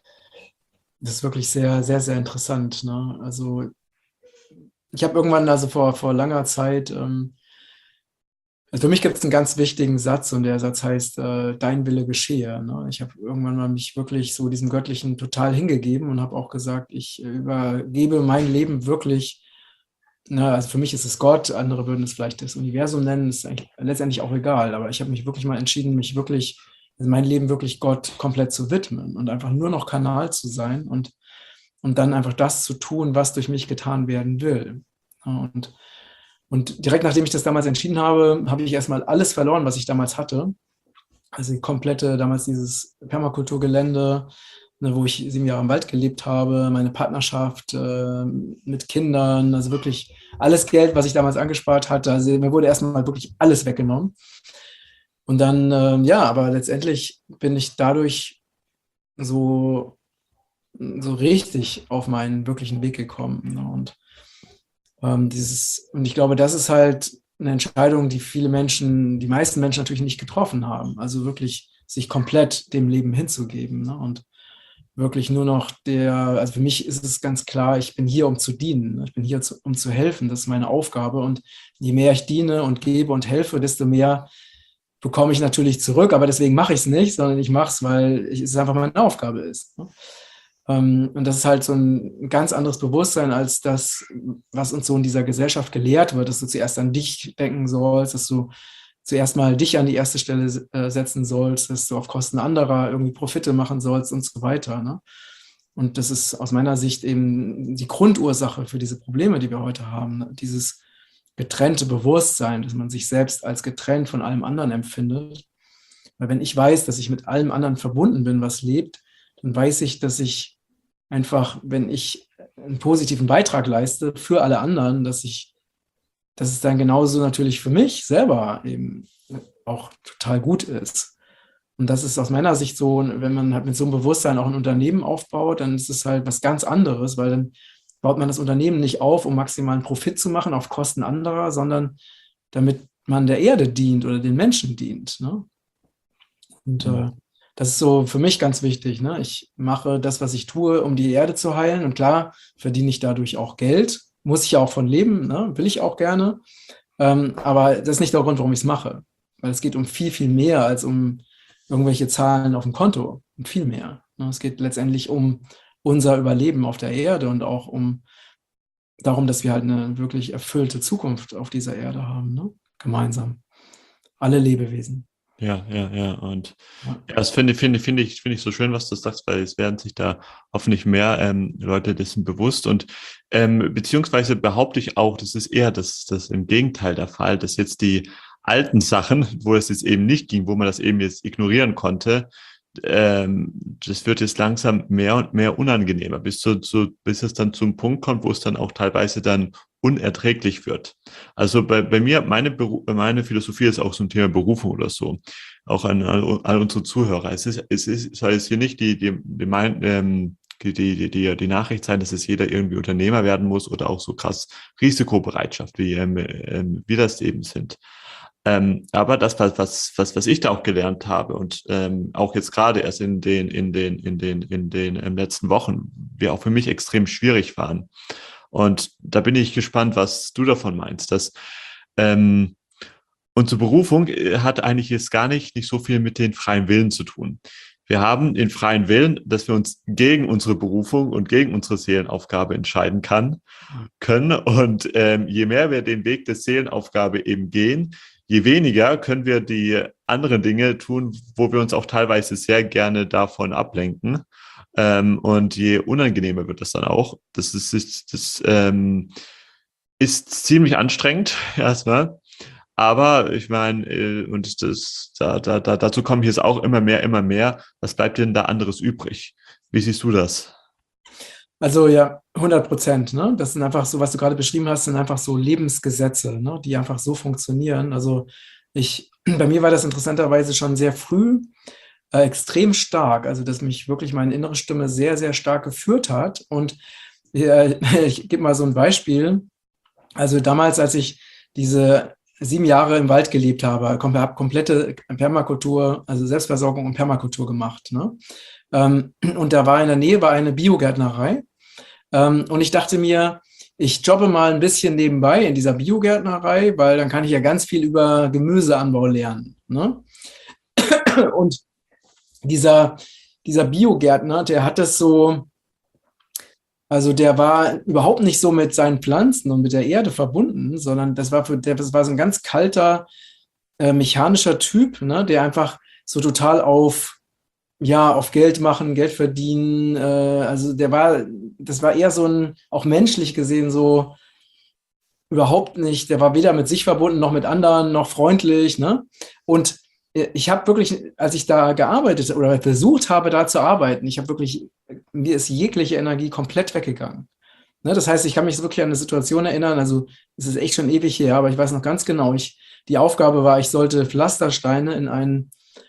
das ist wirklich sehr, sehr, sehr interessant. Ne? Also ich habe irgendwann, also vor, vor langer Zeit, ähm, also für mich gibt es einen ganz wichtigen Satz und der Satz heißt, äh, dein Wille geschehe. Ne? Ich habe irgendwann mal mich wirklich so diesem Göttlichen total hingegeben und habe auch gesagt, ich übergebe mein Leben wirklich. Na, also für mich ist es Gott, andere würden es vielleicht das Universum nennen, ist eigentlich letztendlich auch egal, aber ich habe mich wirklich mal entschieden, mich wirklich, also mein Leben wirklich Gott komplett zu widmen und einfach nur noch Kanal zu sein und, und dann einfach das zu tun, was durch mich getan werden will. Ja, und, und direkt nachdem ich das damals entschieden habe, habe ich erstmal alles verloren, was ich damals hatte. Also die komplette, damals dieses Permakulturgelände, ne, wo ich sieben Jahre im Wald gelebt habe, meine Partnerschaft äh, mit Kindern, also wirklich alles Geld, was ich damals angespart hatte. Also mir wurde erstmal wirklich alles weggenommen. Und dann, ähm, ja, aber letztendlich bin ich dadurch so, so richtig auf meinen wirklichen Weg gekommen. Ne? Und ähm, dieses, und ich glaube, das ist halt eine Entscheidung, die viele Menschen, die meisten Menschen natürlich nicht getroffen haben. Also wirklich sich komplett dem Leben hinzugeben. Ne? Und wirklich nur noch der, also für mich ist es ganz klar, ich bin hier, um zu dienen. Ne? Ich bin hier, zu, um zu helfen. Das ist meine Aufgabe. Und je mehr ich diene und gebe und helfe, desto mehr bekomme ich natürlich zurück. Aber deswegen mache ich es nicht, sondern ich mache es, weil ich, es einfach meine Aufgabe ist. Ne? Ähm, und das ist halt so ein ganz anderes Bewusstsein als das, was uns so in dieser Gesellschaft gelehrt wird, dass du zuerst an dich denken sollst, dass du zuerst mal dich an die erste Stelle äh, setzen sollst, dass du auf Kosten anderer irgendwie Profite machen sollst und so weiter. Ne? Und das ist aus meiner Sicht eben die Grundursache für diese Probleme, die wir heute haben. Ne? Dieses getrennte Bewusstsein, dass man sich selbst als getrennt von allem anderen empfindet. Weil wenn ich weiß, dass ich mit allem anderen verbunden bin, was lebt, dann weiß ich, dass ich einfach, wenn ich einen positiven Beitrag leiste für alle anderen, dass ich, dass es dann genauso natürlich für mich selber eben auch total gut ist. Und das ist aus meiner Sicht so, wenn man halt mit so einem Bewusstsein auch ein Unternehmen aufbaut, dann ist es halt was ganz anderes, weil dann baut man das Unternehmen nicht auf, um maximalen Profit zu machen auf Kosten anderer, sondern damit man der Erde dient oder den Menschen dient. Ne? Und äh, das ist so für mich ganz wichtig. Ne? Ich mache das, was ich tue, um die Erde zu heilen. Und klar, verdiene ich dadurch auch Geld. Muss ich ja auch von leben, ne? Will ich auch gerne. Ähm, aber das ist nicht der Grund, warum ich es mache. Weil es geht um viel, viel mehr als um irgendwelche Zahlen auf dem Konto. Und viel mehr. Ne? Es geht letztendlich um unser Überleben auf der Erde und auch um darum, dass wir halt eine wirklich erfüllte Zukunft auf dieser Erde haben. Ne? Gemeinsam. Alle Lebewesen. Ja, ja, ja. Und Ja. ja, das finde, finde, finde ich, finde ich so schön, was du sagst, weil es werden sich da hoffentlich mehr ähm, Leute dessen bewusst. Und ähm, beziehungsweise behaupte ich auch, das ist eher das, das im Gegenteil der Fall, dass jetzt die alten Sachen, wo es jetzt eben nicht ging, wo man das eben jetzt ignorieren konnte, ähm, das wird jetzt langsam mehr und mehr unangenehmer, bis, zu, zu, bis es dann zum Punkt kommt, wo es dann auch teilweise dann unerträglich wird. Also bei, bei mir, meine, Beru- meine Philosophie ist auch so ein Thema Berufung oder so, auch an, an, an unsere Zuhörer. Es ist, es ist, soll jetzt hier nicht die, die, die, mein, ähm, die, die, die, die Nachricht sein, dass es jeder irgendwie Unternehmer werden muss oder auch so krass Risikobereitschaft, wie, ähm, ähm, wir das eben sind. Ähm, aber das, was, was, was, was ich da auch gelernt habe und ähm, auch jetzt gerade erst in den, in den, in den, in den ähm, letzten Wochen, die auch für mich extrem schwierig waren. Und da bin ich gespannt, was du davon meinst. Dass ähm, unsere Berufung hat eigentlich jetzt gar nicht, nicht so viel mit den freien Willen zu tun. Wir haben den freien Willen, dass wir uns gegen unsere Berufung und gegen unsere Seelenaufgabe entscheiden kann, können. Und ähm, je mehr wir den Weg der Seelenaufgabe eben gehen, je weniger können wir die anderen Dinge tun, wo wir uns auch teilweise sehr gerne davon ablenken. Ähm, und je unangenehmer wird das dann auch. Das ist, ist, das, ähm, ist ziemlich anstrengend erstmal. Aber ich meine, äh, und das, da, da, da, dazu kommen jetzt auch immer mehr, immer mehr. Was bleibt denn da anderes übrig? Wie siehst du das? Also ja, hundert Prozent. Ne? Das sind einfach so, was du gerade beschrieben hast, sind einfach so Lebensgesetze, ne? Die einfach so funktionieren. Also ich, bei mir war das interessanterweise schon sehr früh äh, extrem stark. Also dass mich wirklich meine innere Stimme sehr, sehr stark geführt hat. Und äh, ich gebe mal so ein Beispiel. Also damals, als ich diese sieben Jahre im Wald gelebt habe, habe komplette Permakultur, also Selbstversorgung und Permakultur gemacht. Ne? Ähm, und da war in der Nähe war eine Biogärtnerei. Ähm, und ich dachte mir, ich jobbe mal ein bisschen nebenbei in dieser Biogärtnerei, weil dann kann ich ja ganz viel über Gemüseanbau lernen. Ne? Und dieser, dieser Biogärtner, der hat das so, also der war überhaupt nicht so mit seinen Pflanzen und mit der Erde verbunden, sondern das war für der, das war so ein ganz kalter, äh, mechanischer Typ, ne, der einfach so total auf, ja, auf Geld machen, Geld verdienen, äh, also der war, das war eher so ein, auch menschlich gesehen, so überhaupt nicht, der war weder mit sich verbunden, noch mit anderen, noch freundlich, ne? Und ich habe wirklich, als ich da gearbeitet oder versucht habe, da zu arbeiten, ich habe wirklich, mir ist jegliche Energie komplett weggegangen. Ne, das heißt, ich kann mich wirklich an eine Situation erinnern, also es ist echt schon ewig her, aber ich weiß noch ganz genau, ich, die Aufgabe war, ich sollte Pflastersteine in einen,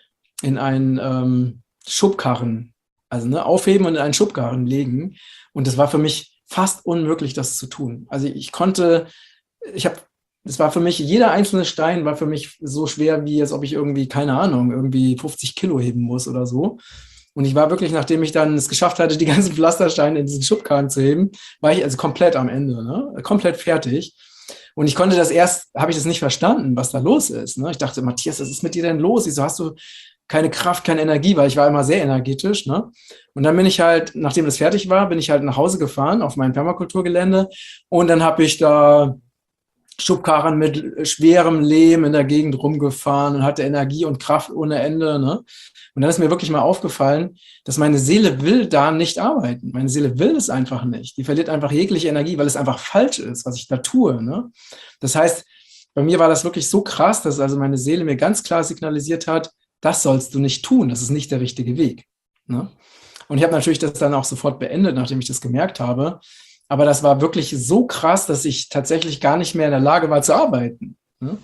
in einen ähm, Schubkarren, also ne, aufheben und in einen Schubkarren legen. Und das war für mich fast unmöglich, das zu tun. Also ich konnte, ich habe, es war für mich, jeder einzelne Stein war für mich so schwer, wie als ob ich irgendwie, keine Ahnung, irgendwie fünfzig Kilo heben muss oder so. Und ich war wirklich, nachdem ich dann es geschafft hatte, die ganzen Pflastersteine in diesen Schubkarren zu heben, war ich also komplett am Ende, ne? Komplett fertig. Und ich konnte das erst, habe ich das nicht verstanden, was da los ist. Ne? Ich dachte, Matthias, was ist mit dir denn los? Wieso hast du keine Kraft, keine Energie? Weil ich war immer sehr energetisch. Ne? Und dann bin ich halt, nachdem das fertig war, bin ich halt nach Hause gefahren auf mein Permakulturgelände. Und dann habe ich da Schubkarren mit schwerem Lehm in der Gegend rumgefahren und hatte Energie und Kraft ohne Ende. Ne? Und dann ist mir wirklich mal aufgefallen, dass meine Seele will da nicht arbeiten. Meine Seele will es einfach nicht. Die verliert einfach jegliche Energie, weil es einfach falsch ist, was ich da tue. Ne? Das heißt, bei mir war das wirklich so krass, dass also meine Seele mir ganz klar signalisiert hat, das sollst du nicht tun, das ist nicht der richtige Weg. Ne? Und ich habe natürlich das dann auch sofort beendet, nachdem ich das gemerkt habe. Aber das war wirklich so krass, dass ich tatsächlich gar nicht mehr in der Lage war zu arbeiten. Ne?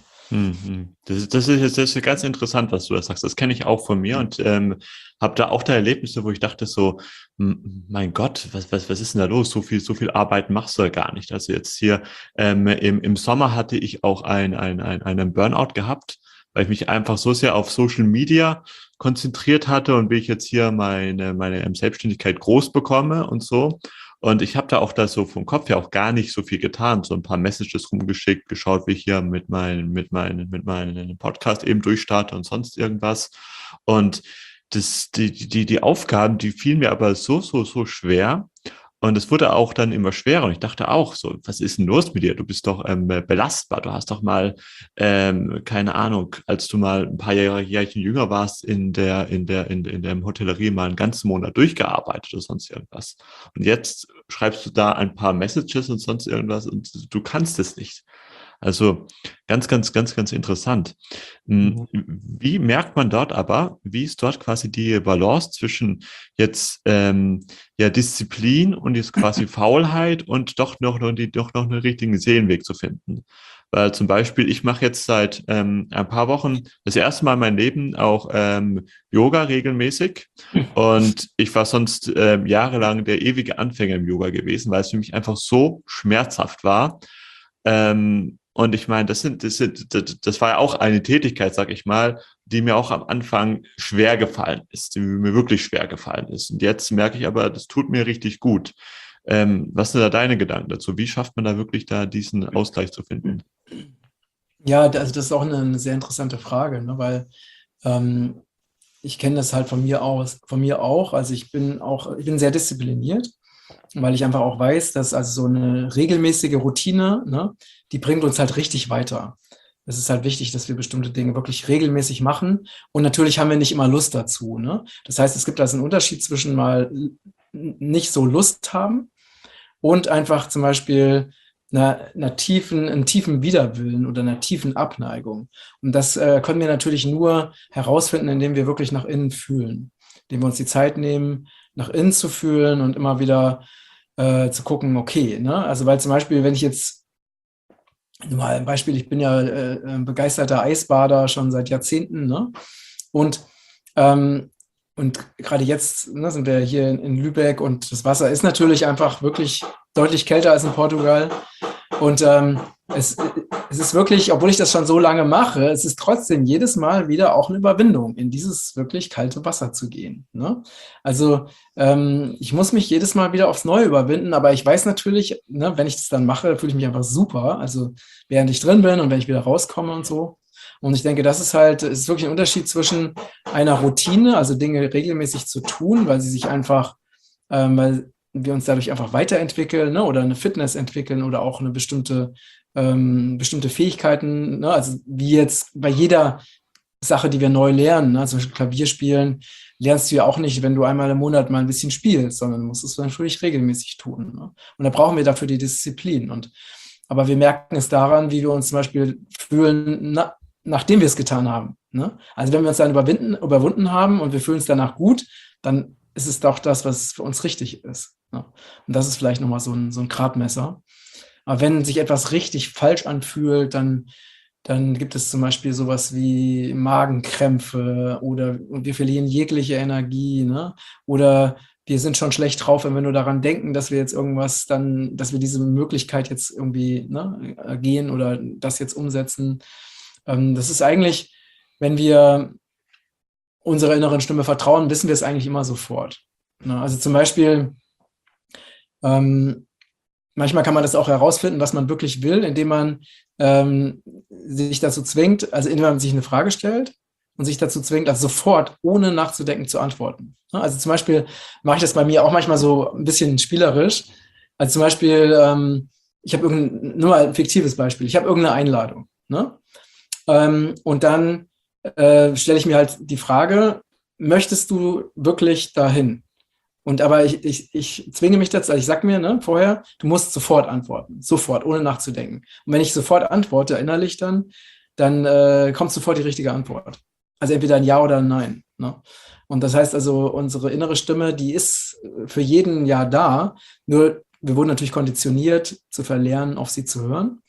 Das ist, das ist jetzt das ist ganz interessant, was du da sagst. Das kenne ich auch von mir und ähm, habe da auch da Erlebnisse, wo ich dachte so, mein Gott, was, was, was ist denn da los? So viel, so viel Arbeit machst du ja gar nicht. Also jetzt hier ähm, im, im Sommer hatte ich auch ein, ein, ein, einen Burnout gehabt, weil ich mich einfach so sehr auf Social Media konzentriert hatte und wie ich jetzt hier meine, meine Selbstständigkeit groß bekomme und so. Und ich habe da auch da so vom Kopf her auch gar nicht so viel getan, so ein paar Messages rumgeschickt, geschaut, wie ich hier mit meinen, mit meinen, mit meinen Podcast eben durchstarte und sonst irgendwas. Und das, die, die, die Aufgaben, die fielen mir aber so, so, so schwer. Und es wurde auch dann immer schwerer. Und ich dachte auch so, was ist denn los mit dir? Du bist doch ähm, belastbar. Du hast doch mal, ähm, keine Ahnung, als du mal ein paar Jahre Jährchen jünger warst, in der, in der, in, in der Hotellerie mal einen ganzen Monat durchgearbeitet oder sonst irgendwas. Und jetzt schreibst du da ein paar Messages und sonst irgendwas und du kannst es nicht. Also ganz, ganz, ganz, ganz interessant. Wie merkt man dort aber, wie ist dort quasi die Balance zwischen jetzt ähm, ja Disziplin und jetzt quasi Faulheit und doch noch, noch, die, doch noch einen richtigen Seelenweg zu finden? Weil zum Beispiel, ich mache jetzt seit ähm, ein paar Wochen das erste Mal in meinem Leben auch ähm, Yoga regelmäßig. Und ich war sonst ähm, jahrelang der ewige Anfänger im Yoga gewesen, weil es für mich einfach so schmerzhaft war. Ähm, Und ich meine, das sind, das sind, das war ja auch eine Tätigkeit, sag ich mal, die mir auch am Anfang schwer gefallen ist, die mir wirklich schwer gefallen ist. Und jetzt merke ich aber, das tut mir richtig gut. Ähm, was sind da deine Gedanken dazu? Wie schafft man da wirklich da diesen Ausgleich zu finden? Ja, also das ist auch eine, eine sehr interessante Frage, ne? Weil ähm, ich kenne das halt von mir aus, von mir auch. Also ich bin auch, ich bin sehr diszipliniert, weil ich einfach auch weiß, dass also so eine regelmäßige Routine, ne, die bringt uns halt richtig weiter. Es ist halt wichtig, dass wir bestimmte Dinge wirklich regelmäßig machen. Und natürlich haben wir nicht immer Lust dazu. Ne? Das heißt, es gibt also einen Unterschied zwischen mal nicht so Lust haben und einfach zum Beispiel einer, einer tiefen, einem tiefen Widerwillen oder einer tiefen Abneigung. Und das äh, können wir natürlich nur herausfinden, indem wir wirklich nach innen fühlen, indem wir uns die Zeit nehmen, nach innen zu fühlen und immer wieder äh, zu gucken, okay, ne? Also weil zum Beispiel, wenn ich jetzt mal ein Beispiel, ich bin ja äh, begeisterter Eisbader schon seit Jahrzehnten, ne? Und ähm, und gerade jetzt ne, sind wir hier in, in Lübeck und das Wasser ist natürlich einfach wirklich deutlich kälter als in Portugal. Und ähm, es, es ist wirklich, obwohl ich das schon so lange mache, es ist trotzdem jedes Mal wieder auch eine Überwindung, in dieses wirklich kalte Wasser zu gehen. Ne? Also ähm, ich muss mich jedes Mal wieder aufs Neue überwinden, aber ich weiß natürlich, ne, wenn ich das dann mache, fühle ich mich einfach super. Also während ich drin bin und wenn ich wieder rauskomme und so. Und ich denke, das ist halt, es ist wirklich ein Unterschied zwischen einer Routine, also Dinge regelmäßig zu tun, weil sie sich einfach, ähm, weil wir uns dadurch einfach weiterentwickeln, ne, oder eine Fitness entwickeln oder auch eine bestimmte, ähm, bestimmte Fähigkeiten, ne, also wie jetzt bei jeder Sache, die wir neu lernen, ne, zum Beispiel Klavier spielen, lernst du ja auch nicht, wenn du einmal im Monat mal ein bisschen spielst, sondern musst es natürlich regelmäßig tun. Ne? Und da brauchen wir dafür die Disziplin. Und, aber wir merken es daran, wie wir uns zum Beispiel fühlen, na, nachdem wir es getan haben. Ne? Also wenn wir uns dann überwinden, überwunden haben und wir fühlen uns danach gut, dann ist es doch das, was für uns richtig ist. Ne? Und das ist vielleicht nochmal so ein, so ein Gradmesser. Aber wenn sich etwas richtig falsch anfühlt, dann, dann gibt es zum Beispiel sowas wie Magenkrämpfe oder und wir verlieren jegliche Energie, ne? Oder wir sind schon schlecht drauf, wenn wir nur daran denken, dass wir jetzt irgendwas dann, dass wir diese Möglichkeit jetzt irgendwie, ne, gehen oder das jetzt umsetzen. Ähm, das ist eigentlich, wenn wir unserer inneren Stimme vertrauen, wissen wir es eigentlich immer sofort. Ne? Also zum Beispiel, ähm, manchmal kann man das auch herausfinden, was man wirklich will, indem man ähm, sich dazu zwingt, also indem man sich eine Frage stellt und sich dazu zwingt, also sofort, ohne nachzudenken, zu antworten. Also zum Beispiel mache ich das bei mir auch manchmal so ein bisschen spielerisch. Also zum Beispiel, ähm, ich habe irgendein, nur mal ein fiktives Beispiel, ich habe irgendeine Einladung. Ne? Ähm, und dann äh, stelle ich mir halt die Frage, möchtest du wirklich dahin? Und aber ich, ich, ich zwinge mich dazu, also ich sage mir ne, vorher, du musst sofort antworten, sofort, ohne nachzudenken. Und wenn ich sofort antworte, innerlich dann, dann äh, kommt sofort die richtige Antwort. Also entweder ein Ja oder ein Nein. Ne? Und das heißt also, unsere innere Stimme, die ist für jeden Ja da, nur wir wurden natürlich konditioniert, zu verlernen, auf sie zu hören.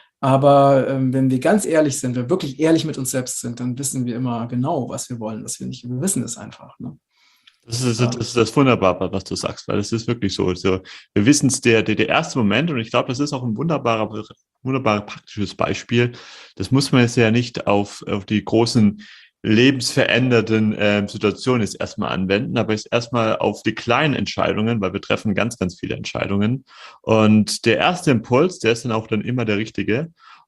Aber ähm, wenn wir ganz ehrlich sind, wenn wir wirklich ehrlich mit uns selbst sind, dann wissen wir immer genau, was wir wollen, was wir nicht. Wir wissen es einfach. Ne? Das ist, das ist das Wunderbare, was du sagst, weil es ist wirklich so. Also, wir wissen es, der, der, der erste Moment, und ich glaube, das ist auch ein wunderbarer, wunderbarer praktisches Beispiel. Das muss man jetzt ja nicht auf, auf die großen lebensverändernden äh, Situationen jetzt erstmal anwenden, aber jetzt erstmal auf die kleinen Entscheidungen, weil wir treffen ganz, ganz viele Entscheidungen. Und der erste Impuls, der ist dann auch dann immer der richtige.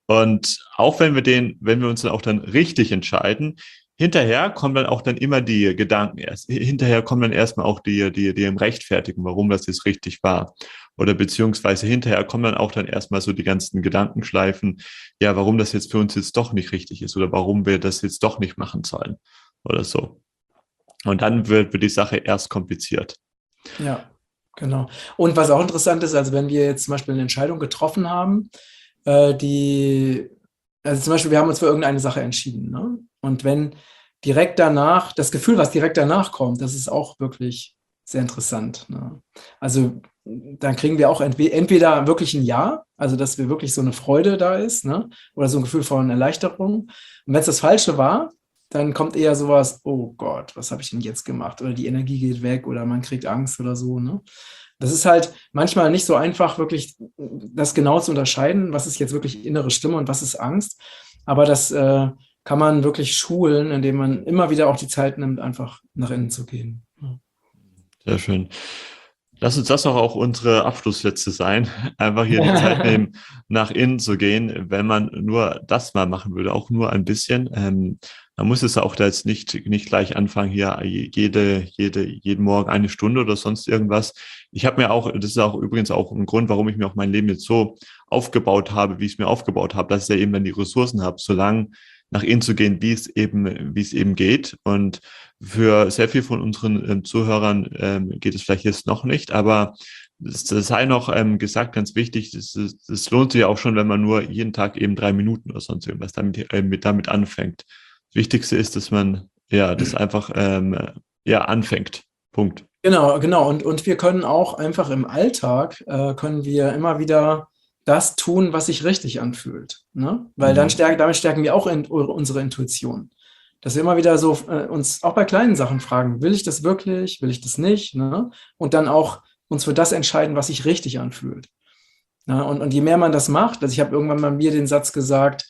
Und auch wenn wir den, wenn wir uns dann auch dann richtig entscheiden, hinterher kommen dann auch dann immer die Gedanken erst. Hinterher kommen dann erstmal auch die, die, die im Rechtfertigen, warum das jetzt richtig war. Oder beziehungsweise hinterher kommen dann auch dann erstmal so die ganzen Gedankenschleifen, ja, warum das jetzt für uns jetzt doch nicht richtig ist oder warum wir das jetzt doch nicht machen sollen oder so. Und dann wird, wird die Sache erst kompliziert. Ja, genau. Und was auch interessant ist, also wenn wir jetzt zum Beispiel eine Entscheidung getroffen haben, äh, die, also zum Beispiel, wir haben uns für irgendeine Sache entschieden, ne? Und wenn direkt danach, das Gefühl, was direkt danach kommt, das ist auch wirklich sehr interessant. Ne? Also dann kriegen wir auch entwe- entweder wirklich ein Ja, also dass wir wirklich so eine Freude da ist, ne? Oder so ein Gefühl von Erleichterung. Und wenn es das Falsche war, dann kommt eher sowas, oh Gott, was habe ich denn jetzt gemacht? Oder die Energie geht weg oder man kriegt Angst oder so. Ne? Das ist halt manchmal nicht so einfach, wirklich das genau zu unterscheiden, was ist jetzt wirklich innere Stimme und was ist Angst. Aber das äh, kann man wirklich schulen, indem man immer wieder auch die Zeit nimmt, einfach nach innen zu gehen. Ja. Sehr schön. Lass uns das auch, auch unsere Abschlusssätze sein. Einfach hier die Zeit nehmen, nach innen zu gehen. Wenn man nur das mal machen würde, auch nur ein bisschen, ähm, man muss es auch da jetzt nicht, nicht gleich anfangen, hier jede, jede, jeden Morgen eine Stunde oder sonst irgendwas. Ich habe mir auch, das ist auch übrigens auch ein Grund, warum ich mir auch mein Leben jetzt so aufgebaut habe, wie ich es mir aufgebaut habe, dass ich ja eben dann die Ressourcen habe, solange nach innen zu gehen, wie es eben, wie es eben geht. Und für sehr viel von unseren ähm, Zuhörern ähm, geht es vielleicht jetzt noch nicht, aber das, das sei noch ähm, gesagt, ganz wichtig, das, das lohnt sich auch schon, wenn man nur jeden Tag eben drei Minuten oder sonst irgendwas damit, äh, mit, damit anfängt. Das Wichtigste ist, dass man ja das einfach ähm, ja anfängt. Punkt. Genau, genau. Und, und wir können auch einfach im Alltag, äh, können wir immer wieder das tun, was sich richtig anfühlt. Ne? Weil dann Mhm. stärken, damit stärken wir auch in, unsere Intuition. Dass wir immer wieder so äh, uns auch bei kleinen Sachen fragen, will ich das wirklich, will ich das nicht? Ne? Und dann auch uns für das entscheiden, was sich richtig anfühlt. Ja, und, und je mehr man das macht, also ich habe irgendwann mal mir den Satz gesagt,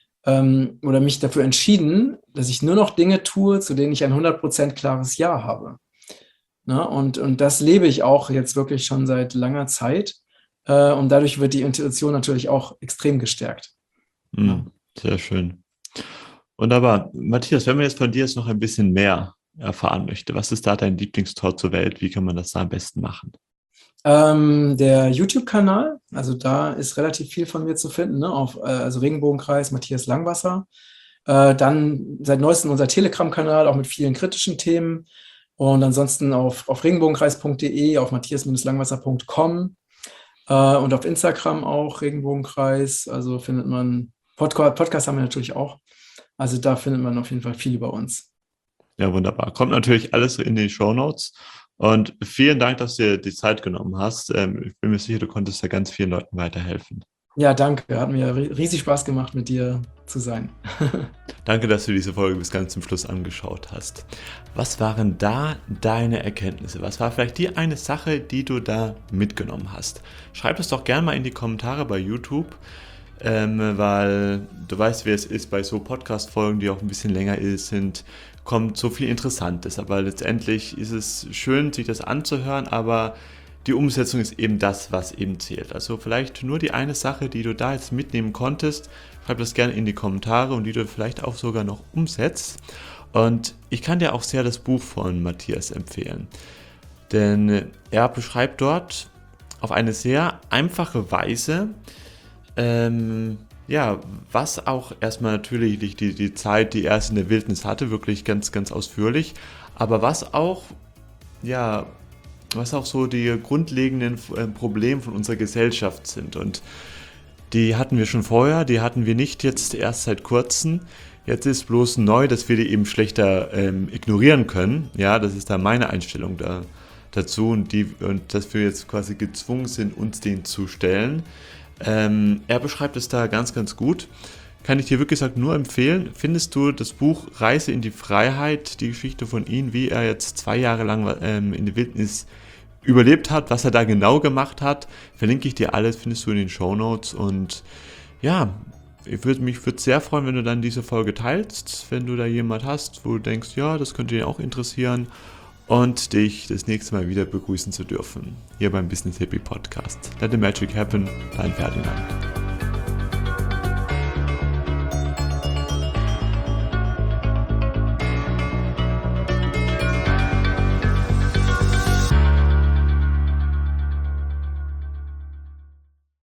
ähm, oder mich dafür entschieden, dass ich nur noch Dinge tue, zu denen ich ein hundert Prozent klares Ja habe. Ne? Und, und das lebe ich auch jetzt wirklich schon seit langer Zeit. Äh, und dadurch wird die Intuition natürlich auch extrem gestärkt. Mhm. Ja. Sehr schön. Wunderbar. Matthias, wenn man jetzt von dir jetzt noch ein bisschen mehr erfahren möchte, was ist da dein Lieblingstor zur Welt? Wie kann man das da am besten machen? Ähm, der YouTube-Kanal, also da ist relativ viel von mir zu finden, ne? Auf, äh, also Regenbogenkreis, Matthias Langwasser. Äh, dann seit neuestem unser Telegram-Kanal, auch mit vielen kritischen Themen. Und ansonsten auf, auf regenbogenkreis punkt de, auf matthias langwasser punkt com äh, und auf Instagram auch Regenbogenkreis. Also findet man, Podcast, Podcast haben wir natürlich auch. Also da findet man auf jeden Fall viel über uns. Ja, wunderbar. Kommt natürlich alles in die Shownotes. Und vielen Dank, dass du dir die Zeit genommen hast. Ähm, ich bin mir sicher, du konntest da ganz vielen Leuten weiterhelfen. Ja, danke. Hat mir riesig Spaß gemacht, mit dir zu sein. Danke, dass du diese Folge bis ganz zum Schluss angeschaut hast. Was waren da deine Erkenntnisse? Was war vielleicht die eine Sache, die du da mitgenommen hast? Schreib es doch gerne mal in die Kommentare bei YouTube, ähm, weil du weißt, wie es ist bei so Podcast-Folgen, die auch ein bisschen länger sind, kommt so viel Interessantes. Aber letztendlich ist es schön, sich das anzuhören, aber die Umsetzung ist eben das, was eben zählt. Also vielleicht nur die eine Sache, die du da jetzt mitnehmen konntest, schreib das gerne in die Kommentare und die du vielleicht auch sogar noch umsetzt. Und ich kann dir auch sehr das Buch von Matthias empfehlen, denn er beschreibt dort auf eine sehr einfache Weise, ähm, ja, was auch erstmal natürlich die, die Zeit, die er in der Wildnis hatte, wirklich ganz, ganz ausführlich, aber was auch, ja, was auch so die grundlegenden Probleme von unserer Gesellschaft sind. Und die hatten wir schon vorher, die hatten wir nicht jetzt erst seit kurzem. Jetzt ist bloß neu, dass wir die eben schlechter ähm, ignorieren können. Ja, das ist da meine Einstellung da, dazu und, die, und dass wir jetzt quasi gezwungen sind, uns denen zu stellen. Ähm, er beschreibt es da ganz, ganz gut. Kann ich dir wirklich gesagt nur empfehlen. Findest du das Buch Reise in die Freiheit, die Geschichte von ihm, wie er jetzt zwei Jahre lang ähm, in der Wildnis überlebt hat, was er da genau gemacht hat, verlinke ich dir alles, findest du in den Shownotes. Und ja, ich würde mich würd sehr freuen, wenn du dann diese Folge teilst, wenn du da jemand hast, wo du denkst, ja, das könnte dich auch interessieren und dich das nächste Mal wieder begrüßen zu dürfen, hier beim Business Hippie Podcast. Let the Magic Happen, dein Ferdinand.